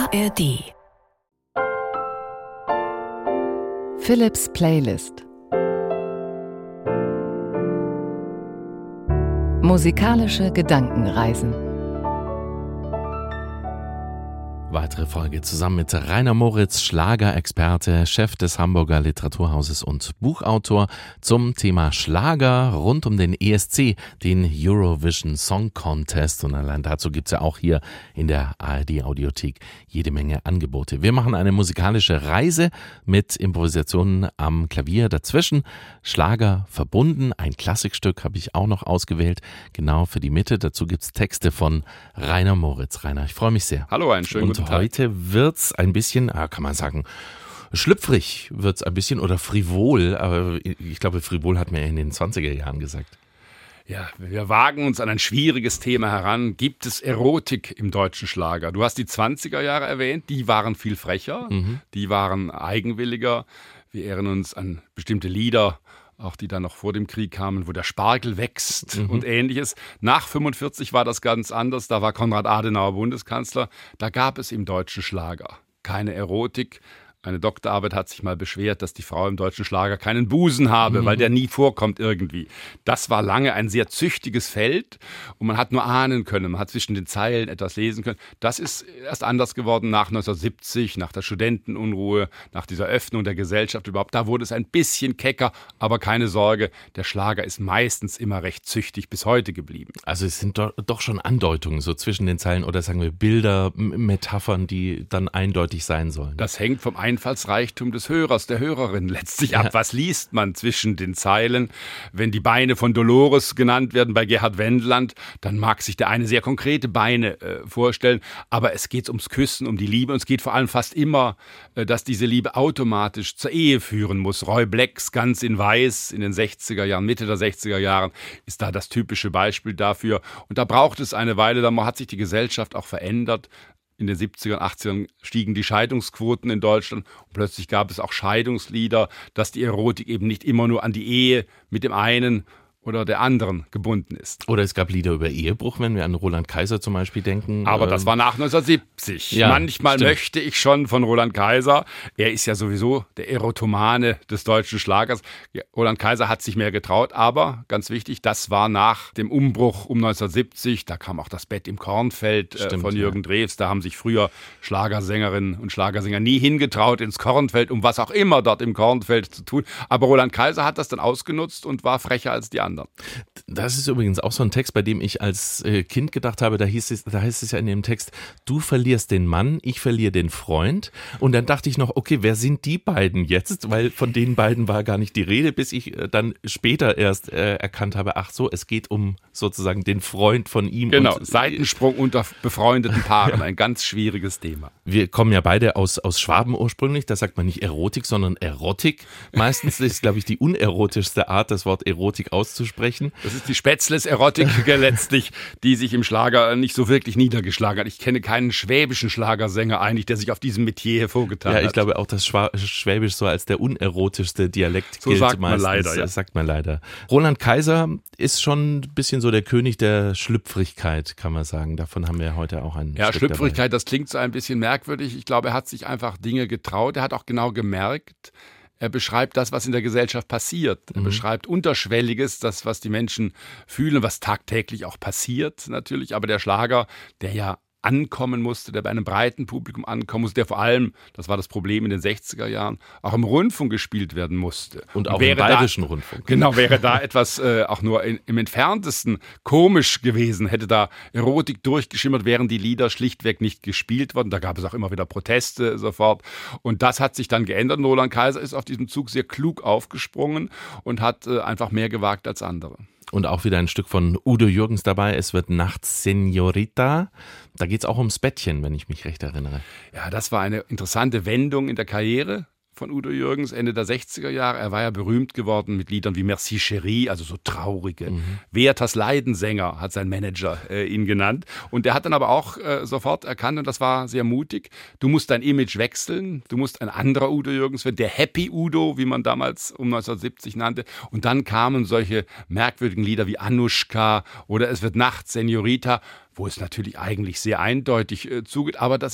ARD. Philips Playlist. Musikalische Gedankenreisen. Weitere Folge zusammen mit Rainer Moritz, Schlagerexperte, Chef des Hamburger Literaturhauses und Buchautor zum Thema Schlager rund um den ESC, den Eurovision Song Contest. Und allein dazu gibt's ja auch hier in der ARD Audiothek jede Menge Angebote. Wir machen eine musikalische Reise mit Improvisationen am Klavier dazwischen. Schlager verbunden, ein Klassikstück habe ich auch noch ausgewählt, genau für die Mitte. Dazu gibt's Texte von Rainer Moritz. Rainer, ich freue mich sehr. Hallo, einen schönen guten Tag. Heute wird's ein bisschen, kann man sagen, schlüpfrig wird's ein bisschen oder frivol, aber ich glaube, frivol hat man ja in den 20er Jahren gesagt. Ja, wir wagen uns an ein schwieriges Thema heran. Gibt es Erotik im deutschen Schlager? Du hast die 20er Jahre erwähnt, die waren viel frecher, die waren eigenwilliger. Wir erinnern uns an bestimmte Lieder, auch die dann noch vor dem Krieg kamen, wo der Spargel wächst und Ähnliches. Nach 45 war das ganz anders. Da war Konrad Adenauer Bundeskanzler. Da gab es im deutschen Schlager keine Erotik. Eine Doktorarbeit hat sich mal beschwert, dass die Frau im deutschen Schlager keinen Busen habe, weil der nie vorkommt irgendwie. Das war lange ein sehr züchtiges Feld und man hat nur ahnen können, man hat zwischen den Zeilen etwas lesen können. Das ist erst anders geworden nach 1970, nach der Studentenunruhe, nach dieser Öffnung der Gesellschaft überhaupt. Da wurde es ein bisschen kecker, aber keine Sorge, der Schlager ist meistens immer recht züchtig bis heute geblieben. Also es sind doch schon Andeutungen so zwischen den Zeilen oder sagen wir Bilder, Metaphern, die dann eindeutig sein sollen. Das hängt vom Einfallsreichtum des Hörers, der Hörerin letztlich ab. Was liest man zwischen den Zeilen? Wenn die Beine von Dolores genannt werden bei Gerhard Wendland, dann mag sich der eine sehr konkrete Beine vorstellen, aber es geht ums Küssen, um die Liebe und es geht vor allem fast immer, dass diese Liebe automatisch zur Ehe führen muss. Roy Blacks Ganz in Weiß in den 60er Jahren, Mitte der 60er Jahren ist da das typische Beispiel dafür und da braucht es eine Weile, da hat sich die Gesellschaft auch verändert. In den 70er und 80ern stiegen die Scheidungsquoten in Deutschland und plötzlich gab es auch Scheidungslieder, dass die Erotik eben nicht immer nur an die Ehe mit dem einen oder der anderen gebunden ist. Oder es gab Lieder über Ehebruch, wenn wir an Roland Kaiser zum Beispiel denken. Aber das war nach 1970. Ja, manchmal stimmt. möchte ich schon von Roland Kaiser, er ist ja sowieso der Erotomane des deutschen Schlagers. Ja, Roland Kaiser hat sich mehr getraut, aber ganz wichtig, das war nach dem Umbruch um 1970. Da kam auch das Bett im Kornfeld von Jürgen Drews. Da haben sich früher Schlagersängerinnen und Schlagersänger nie hingetraut ins Kornfeld, um was auch immer dort im Kornfeld zu tun. Aber Roland Kaiser hat das dann ausgenutzt und war frecher als die anderen. Das ist übrigens auch so ein Text, bei dem ich als Kind gedacht habe, da heißt es ja in dem Text, du verlierst den Mann, ich verliere den Freund. Und dann dachte ich noch, okay, wer sind die beiden jetzt? Weil von den beiden war gar nicht die Rede, bis ich dann später erst erkannt habe, ach so, es geht um sozusagen den Freund von ihm. Genau, und, Seitensprung unter befreundeten Paaren, ein ganz schwieriges Thema. Wir kommen ja beide aus Schwaben ursprünglich, da sagt man nicht Erotik, sondern Erotik. Meistens ist, glaube ich, die unerotischste Art, das Wort Erotik auszusprechen. Das ist die Spätzles-Erotik letztlich, die sich im Schlager nicht so wirklich niedergeschlagen hat. Ich kenne keinen schwäbischen Schlagersänger eigentlich, der sich auf diesem Metier hervorgetan hat. Ja, ich glaube auch, dass Schwäbisch so als der unerotischste Dialekt so gilt. sagt man meistens. leider, ja. Das sagt man leider. Roland Kaiser ist schon ein bisschen so der König der Schlüpfrigkeit, kann man sagen. Davon haben wir heute auch ein Ja, Stück Schlüpfrigkeit, dabei. das klingt so ein bisschen merkwürdig. Ich glaube, er hat sich einfach Dinge getraut. Er hat auch genau gemerkt, er beschreibt das, was in der Gesellschaft passiert. Er beschreibt Unterschwelliges, das, was die Menschen fühlen, was tagtäglich auch passiert natürlich. Aber der Schlager, der ja ankommen musste, der bei einem breiten Publikum ankommen musste, der vor allem, das war das Problem in den 60er Jahren, auch im Rundfunk gespielt werden musste. Und auch im bayerischen Rundfunk. Genau, wäre da etwas auch nur im Entferntesten komisch gewesen, hätte da Erotik durchgeschimmert, wären die Lieder schlichtweg nicht gespielt worden. Da gab es auch immer wieder Proteste sofort. Und das hat sich dann geändert. Und Roland Kaiser ist auf diesem Zug sehr klug aufgesprungen und hat einfach mehr gewagt als andere. Und auch wieder ein Stück von Udo Jürgens dabei. Es wird Nachts Senorita. Da geht es auch ums Bettchen, wenn ich mich recht erinnere. Ja, das war eine interessante Wendung in der Karriere von Udo Jürgens, Ende der 60er Jahre. Er war ja berühmt geworden mit Liedern wie Merci Chérie, also so traurige. Werthers Leidensänger hat sein Manager ihn genannt. Und der hat dann aber auch sofort erkannt, und das war sehr mutig, du musst dein Image wechseln, du musst ein anderer Udo Jürgens werden, der Happy Udo, wie man damals um 1970 nannte. Und dann kamen solche merkwürdigen Lieder wie Anuschka oder Es wird Nacht, Senorita, wo es natürlich eigentlich sehr eindeutig zugeht, aber das ist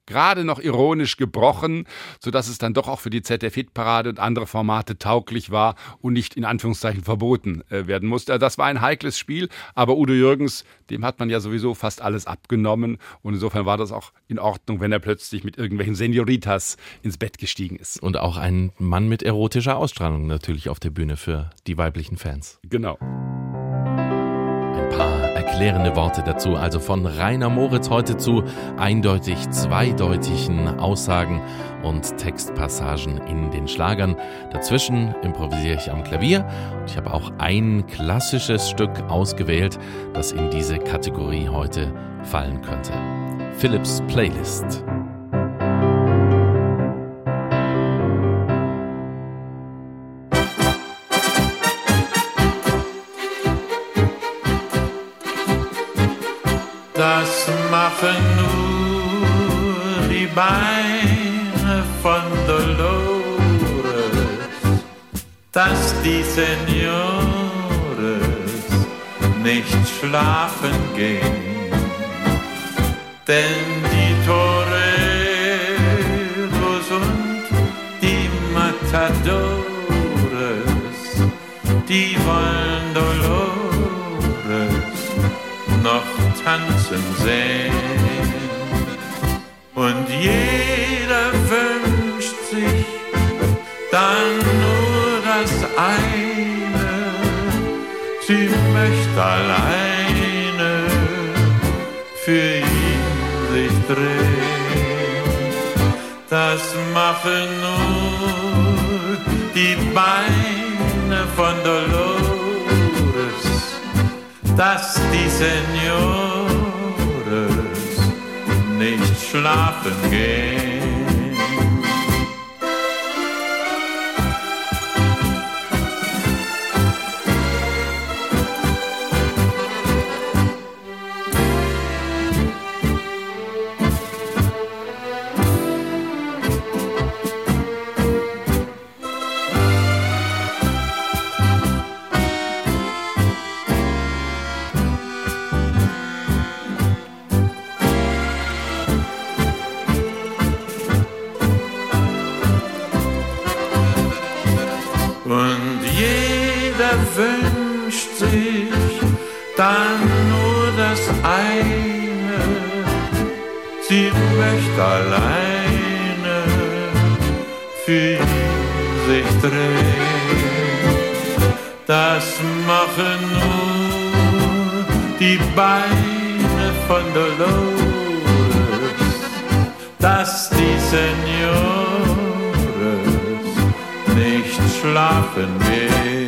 gerade noch ironisch gebrochen, sodass es dann doch auch für die ZDF-Hitparade und andere Formate tauglich war und nicht in Anführungszeichen verboten werden musste. Das war ein heikles Spiel, aber Udo Jürgens, dem hat man ja sowieso fast alles abgenommen und insofern war das auch in Ordnung, wenn er plötzlich mit irgendwelchen Senioritas ins Bett gestiegen ist. Und auch ein Mann mit erotischer Ausstrahlung natürlich auf der Bühne für die weiblichen Fans. Genau. Ein paar erklärende Worte dazu, also von Rainer Moritz heute zu eindeutig zweideutigen Aussagen und Textpassagen in den Schlagern. Dazwischen improvisiere ich am Klavier und ich habe auch ein klassisches Stück ausgewählt, das in diese Kategorie heute fallen könnte. Philips Playlist. Das machen nur die Beine von Dolores, dass die Seniores nicht schlafen gehen, denn die Toreros und die Matadores, die wollen Dolores noch tanzen sehen. Und jeder wünscht sich dann nur das eine, sie möchte alleine für ihn sich drehen. Das machen nur die Beine von Dolores, dass die Seniores nicht schlafen gehen. Wünscht sich dann nur das eine, sie möchte alleine für ihn sich drehen. Das machen nur die Beine von Dolores, dass die Seniores nicht schlafen will.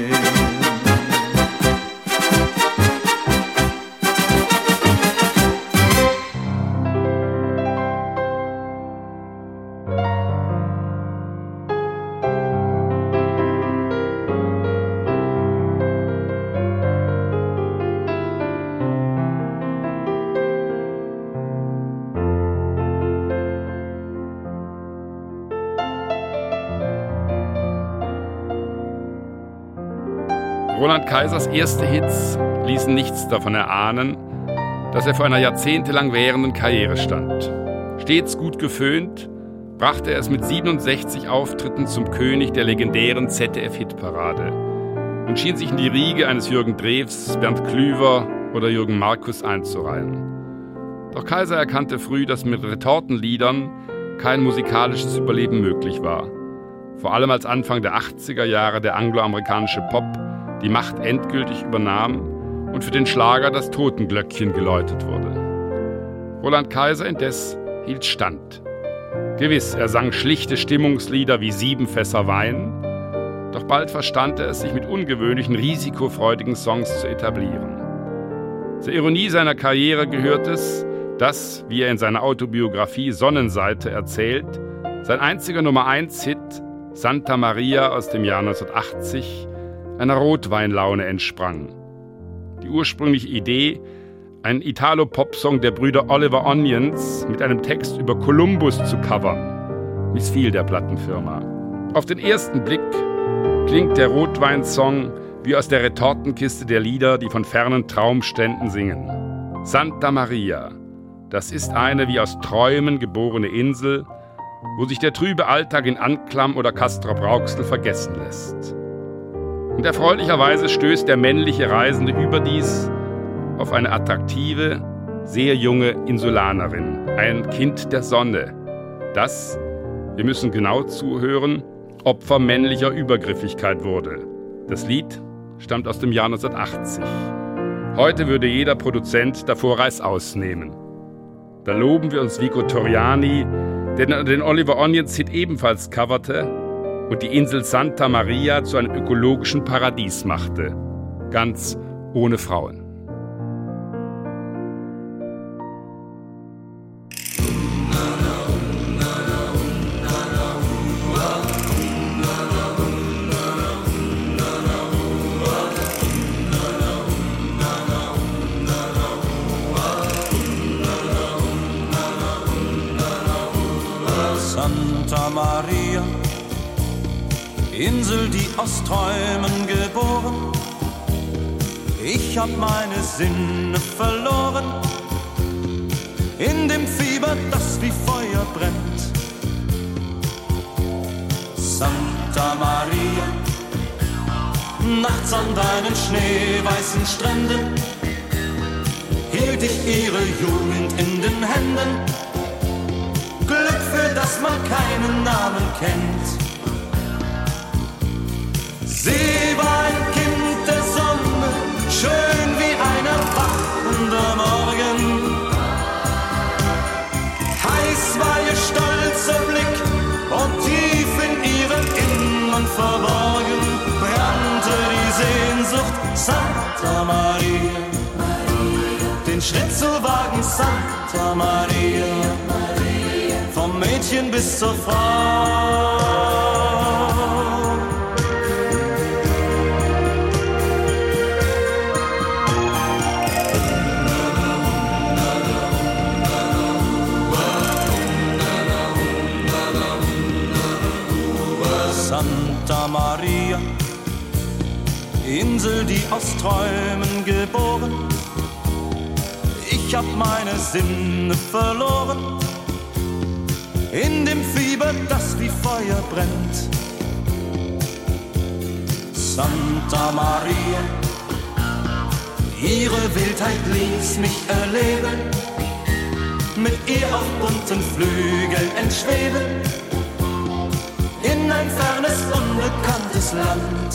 Roland Kaisers erste Hits ließen nichts davon erahnen, dass er vor einer jahrzehntelang währenden Karriere stand. Stets gut geföhnt, brachte er es mit 67 Auftritten zum König der legendären ZDF-Hitparade und schien sich in die Riege eines Jürgen Drews, Bernd Klüver oder Jürgen Markus einzureihen. Doch Kaiser erkannte früh, dass mit Retortenliedern kein musikalisches Überleben möglich war. Vor allem als Anfang der 80er Jahre der angloamerikanische Pop die Macht endgültig übernahm und für den Schlager das Totenglöckchen geläutet wurde. Roland Kaiser indes hielt stand. Gewiss, er sang schlichte Stimmungslieder wie 7 Fässer Wein, doch bald verstand er es, sich mit ungewöhnlichen, risikofreudigen Songs zu etablieren. Zur Ironie seiner Karriere gehört es, dass, wie er in seiner Autobiografie Sonnenseite erzählt, sein einziger Nummer-1-Hit Santa Maria aus dem Jahr 1980 einer Rotweinlaune entsprang. Die ursprüngliche Idee, einen Italo-Pop-Song der Brüder Oliver Onions mit einem Text über Kolumbus zu covern, missfiel der Plattenfirma. Auf den ersten Blick klingt der Rotweinsong wie aus der Retortenkiste der Lieder, die von fernen Traumständen singen. Santa Maria, Das ist eine wie aus Träumen geborene Insel, wo sich der trübe Alltag in Anklam oder Castrop-Rauxel vergessen lässt. Und erfreulicherweise stößt der männliche Reisende überdies auf eine attraktive, sehr junge Insulanerin, ein Kind der Sonne, das, wir müssen genau zuhören, Opfer männlicher Übergriffigkeit wurde. Das Lied stammt aus dem Jahr 1980. Heute würde jeder Produzent davor Reißaus nehmen. Da loben wir uns Vico Torriani, der den Oliver Onions-Hit ebenfalls coverte und die Insel Santa Maria zu einem ökologischen Paradies machte. Ganz ohne Frauen. Santa Maria, Insel, die aus Träumen geboren. Ich hab meine Sinne verloren in dem Fieber, das wie Feuer brennt. Santa Maria, nachts an deinen schneeweißen Stränden hielt ich ihre Jugend in den Händen. Glück, für das man keinen Namen kennt. Sie war ein Kind der Sonne, schön wie ein erwachender Morgen. Heiß war ihr stolzer Blick und tief in ihrem Innern verborgen brannte die Sehnsucht. Santa Maria, den Schritt zu wagen, Santa Maria, vom Mädchen bis zur Frau. Santa Maria, Insel, die aus Träumen geboren. Ich hab meine Sinne verloren in dem Fieber, das wie Feuer brennt. Santa Maria, ihre Wildheit ließ mich erleben, mit ihr auf bunten Flügeln entschweben, in ein fernes, unbekanntes Land.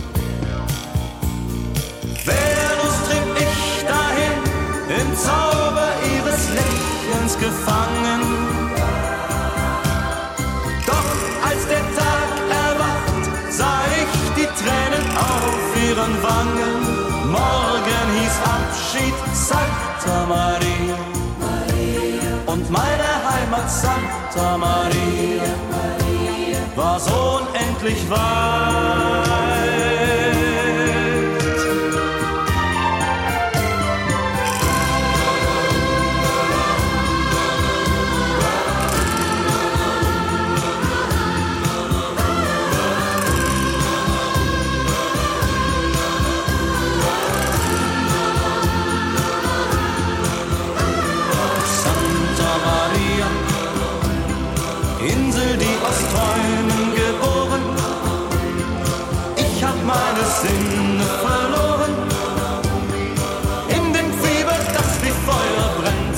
Venus trieb ich dahin, im Zauber ihres Lächelns gefangen. Als der Tag erwacht, sah ich die Tränen auf ihren Wangen. Morgen hieß Abschied Santa Maria, und meine Heimat Santa Maria war so unendlich weit. Insel, die aus Träumen geboren. Ich hab meine Sinne verloren in dem Fieber, das wie Feuer brennt.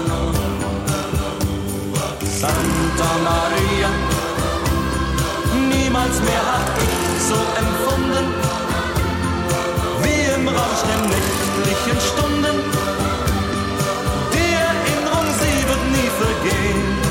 Santa Maria, niemals mehr hab ich so empfunden wie im Rausch der nächtlichen Stunden. Die Erinnerung, sie wird nie vergehen.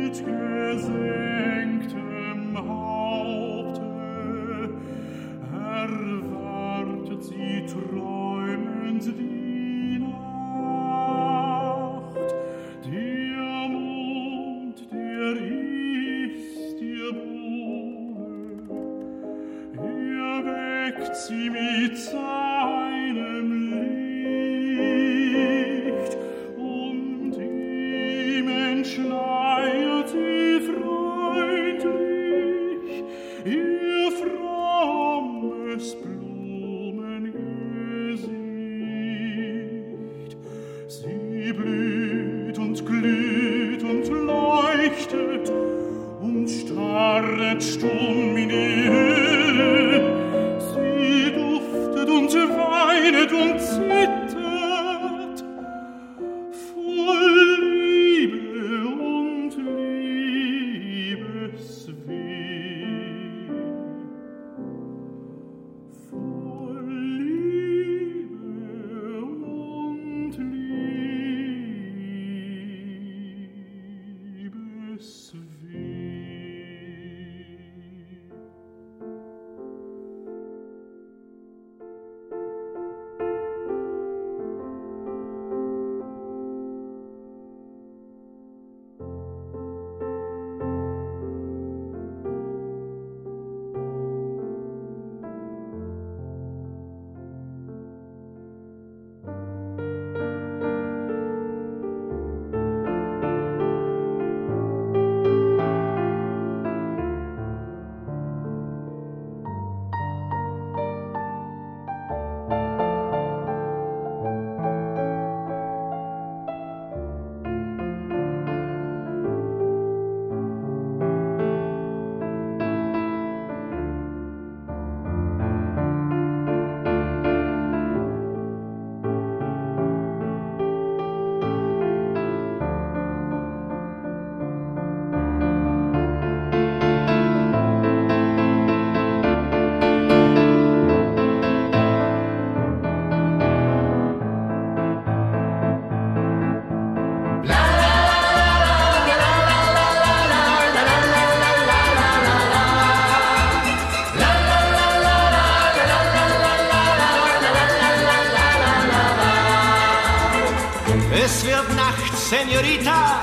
Es wird Nacht, Senorita,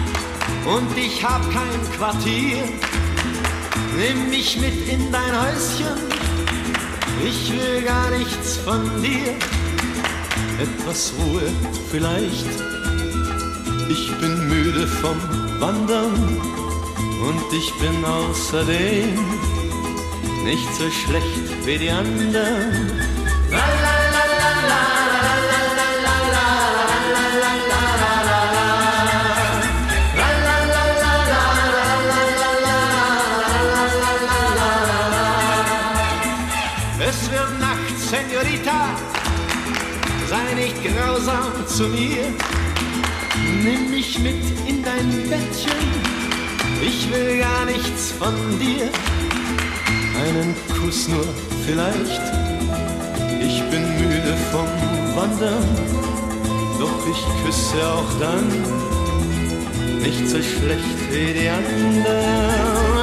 und ich hab kein Quartier. Nimm mich mit in dein Häuschen, ich will gar nichts von dir. Etwas Ruhe vielleicht, ich bin müde vom Wandern und ich bin außerdem nicht so schlecht wie die anderen. La, la, la, la, la. Es wird Nacht, Senorita, sei nicht grausam zu mir. Nimm mich mit in dein Bettchen, ich will gar nichts von dir. Einen Kuss nur vielleicht, ich bin müde vom Wandern, doch ich küsse auch dann nicht so schlecht wie die anderen.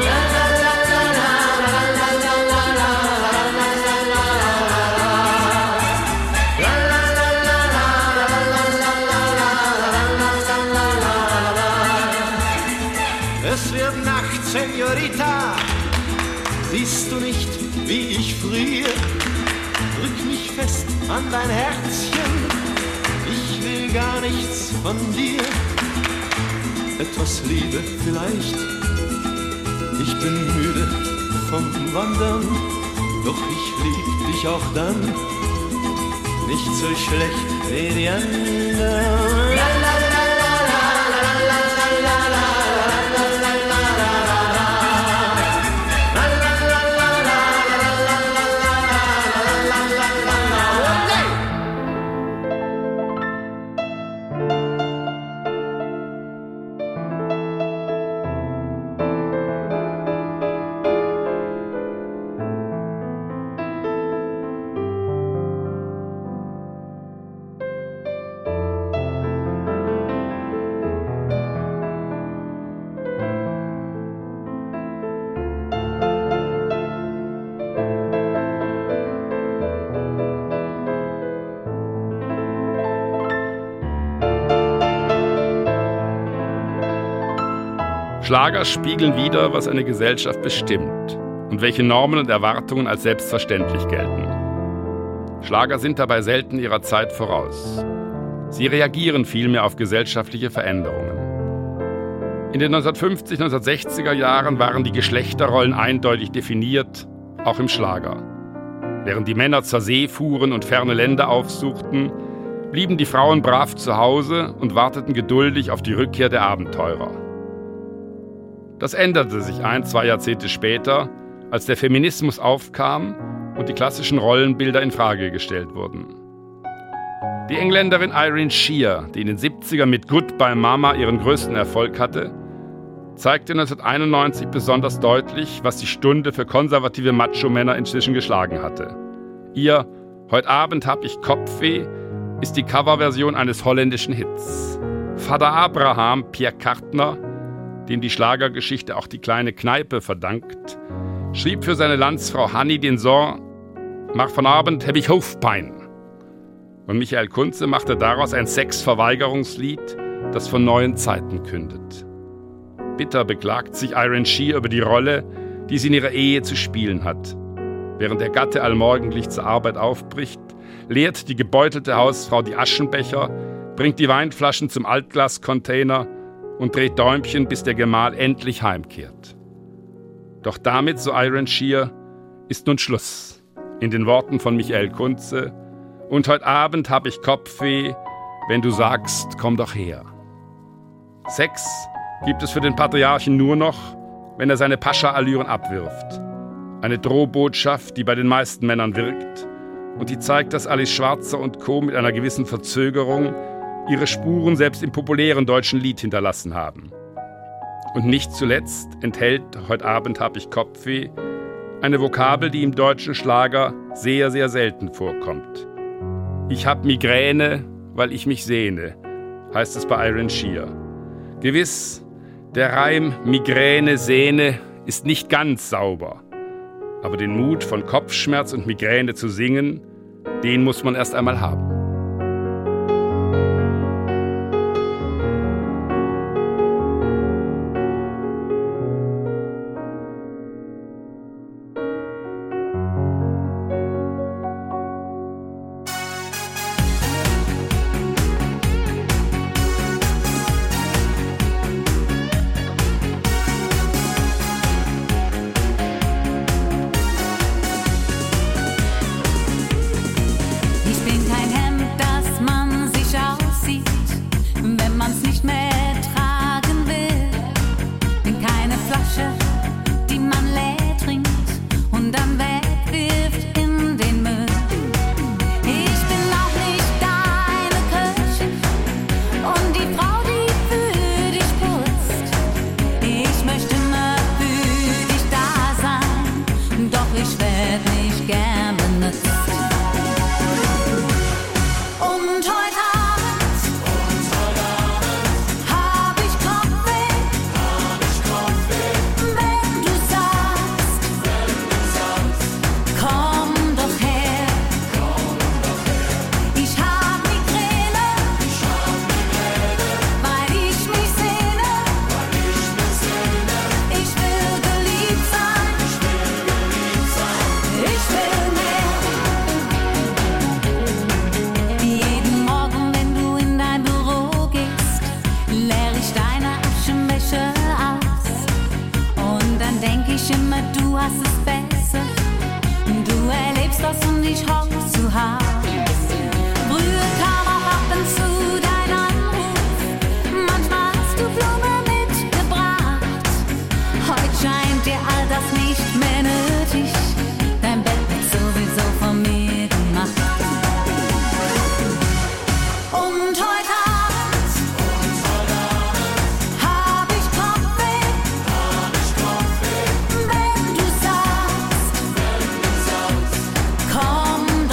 Es wird Nacht, Senorita, siehst du nicht, wie ich friere? Drück mich fest an dein Herzchen, ich will gar nichts von dir. Etwas Liebe vielleicht, ich bin müde vom Wandern, doch ich lieb dich auch dann nicht so schlecht wie die anderen. Schlager spiegeln wider, was eine Gesellschaft bestimmt und welche Normen und Erwartungen als selbstverständlich gelten. Schlager sind dabei selten ihrer Zeit voraus. Sie reagieren vielmehr auf gesellschaftliche Veränderungen. In den 1950er, 1960er Jahren waren die Geschlechterrollen eindeutig definiert, auch im Schlager. Während die Männer zur See fuhren und ferne Länder aufsuchten, blieben die Frauen brav zu Hause und warteten geduldig auf die Rückkehr der Abenteurer. Das änderte sich 1-2 Jahrzehnte später, als der Feminismus aufkam und die klassischen Rollenbilder in Frage gestellt wurden. Die Engländerin Irene Shear, die in den 70ern mit Goodbye Mama ihren größten Erfolg hatte, zeigte 1991 besonders deutlich, was die Stunde für konservative Macho-Männer inzwischen geschlagen hatte. Ihr Heute Abend hab ich Kopfweh ist die Coverversion eines holländischen Hits. Vater Abraham, Pierre Kartner, dem die Schlagergeschichte auch die kleine Kneipe verdankt, schrieb für seine Landsfrau Hanni den Song »Mach von Abend heb ich Hoofdpijn«. Und Michael Kunze machte daraus ein Sexverweigerungslied, das von neuen Zeiten kündet. Bitter beklagt sich Irene Shear über die Rolle, die sie in ihrer Ehe zu spielen hat. Während der Gatte allmorgendlich zur Arbeit aufbricht, leert die gebeutelte Hausfrau die Aschenbecher, bringt die Weinflaschen zum Altglascontainer und dreht Däumchen, bis der Gemahl endlich heimkehrt. Doch damit, so Irene Shear, ist nun Schluss. In den Worten von Michael Kunze: Und heute Abend hab ich Kopfweh, wenn du sagst, komm doch her. Sex gibt es für den Patriarchen nur noch, wenn er seine Pascha-Allüren abwirft. Eine Drohbotschaft, die bei den meisten Männern wirkt und die zeigt, dass Alice Schwarzer und Co. mit einer gewissen Verzögerung ihre Spuren selbst im populären deutschen Lied hinterlassen haben. Und nicht zuletzt enthält Heute Abend hab ich Kopfweh eine Vokabel, die im deutschen Schlager sehr, sehr selten vorkommt. Ich hab Migräne, weil ich mich sehne, heißt es bei Irene Shear. Gewiss, der Reim Migräne, Sehne ist nicht ganz sauber. Aber den Mut, von Kopfschmerz und Migräne zu singen, den muss man erst einmal haben. Komm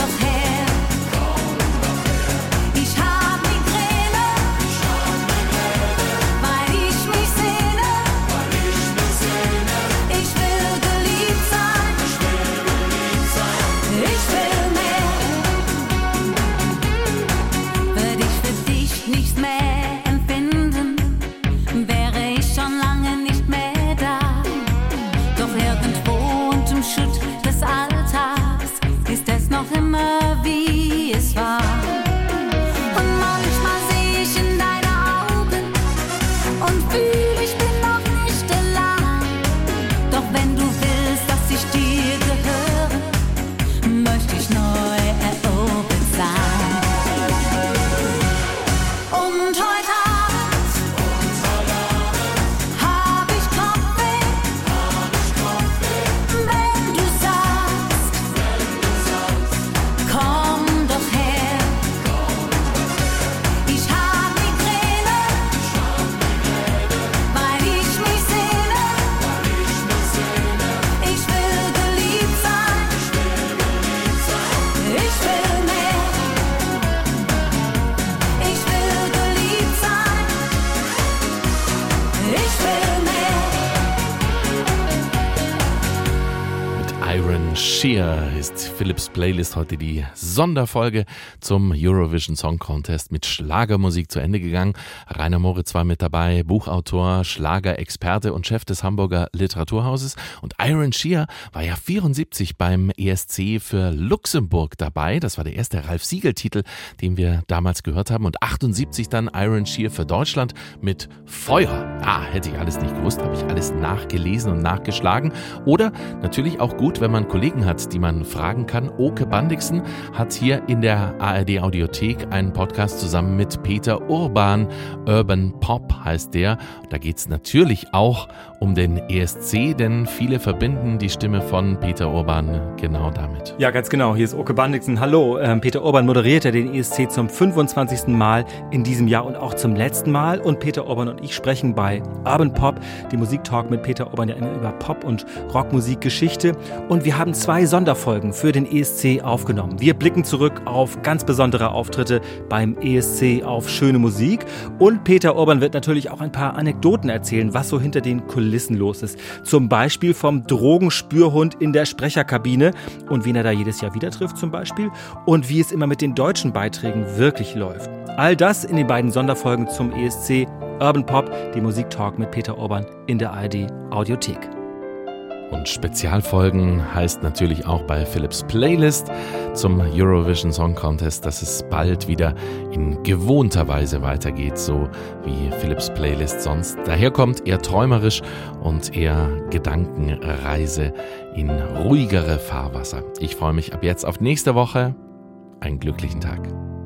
Shear ist Philips Playlist heute die Sonderfolge zum Eurovision Song Contest mit Schlagermusik zu Ende gegangen. Rainer Moritz war mit dabei, Buchautor, Schlagerexperte und Chef des Hamburger Literaturhauses. Und Iron Shear war ja 74 beim ESC für Luxemburg dabei. Das war der erste Ralf-Siegel-Titel, den wir damals gehört haben. Und 78 dann Iron Shear für Deutschland mit Feuer. Hätte ich alles nicht gewusst, habe ich alles nachgelesen und nachgeschlagen. Oder natürlich auch gut, wenn man Kollegen hat, die man fragen kann. Oke Bandixen hat hier in der ARD Audiothek einen Podcast zusammen mit Peter Urban. Urban Pop heißt der. Da geht es natürlich auch um den ESC, denn viele verbinden die Stimme von Peter Urban genau damit. Ja, ganz genau. Hier ist Oke Bandixen. Hallo. Peter Urban moderiert ja den ESC zum 25. Mal in diesem Jahr und auch zum letzten Mal. Und Peter Urban und ich sprechen bei Urban Pop, die Musiktalk mit Peter Urban ja immer über Pop- und Rockmusikgeschichte. Und wir haben 2 Sonderfolgen für den ESC aufgenommen. Wir blicken zurück auf ganz besondere Auftritte beim ESC, auf schöne Musik. Und Peter Urban wird natürlich auch ein paar Anekdoten erzählen, was so hinter den Kulissen los ist. Zum Beispiel vom Drogenspürhund in der Sprecherkabine und wen er da jedes Jahr wieder trifft zum Beispiel. Und wie es immer mit den deutschen Beiträgen wirklich läuft. All das in den beiden Sonderfolgen zum ESC Urban Pop, die Musiktalk mit Peter Urban in der ARD Audiothek. Und Spezialfolgen heißt natürlich auch bei Philips Playlist zum Eurovision Song Contest, dass es bald wieder in gewohnter Weise weitergeht, so wie Philips Playlist sonst daherkommt, eher träumerisch und eher Gedankenreise in ruhigere Fahrwasser. Ich freue mich ab jetzt auf nächste Woche. Einen glücklichen Tag.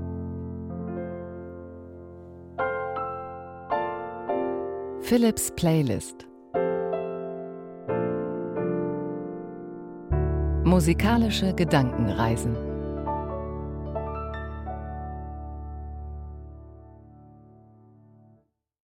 Philips Playlist. Musikalische Gedankenreisen.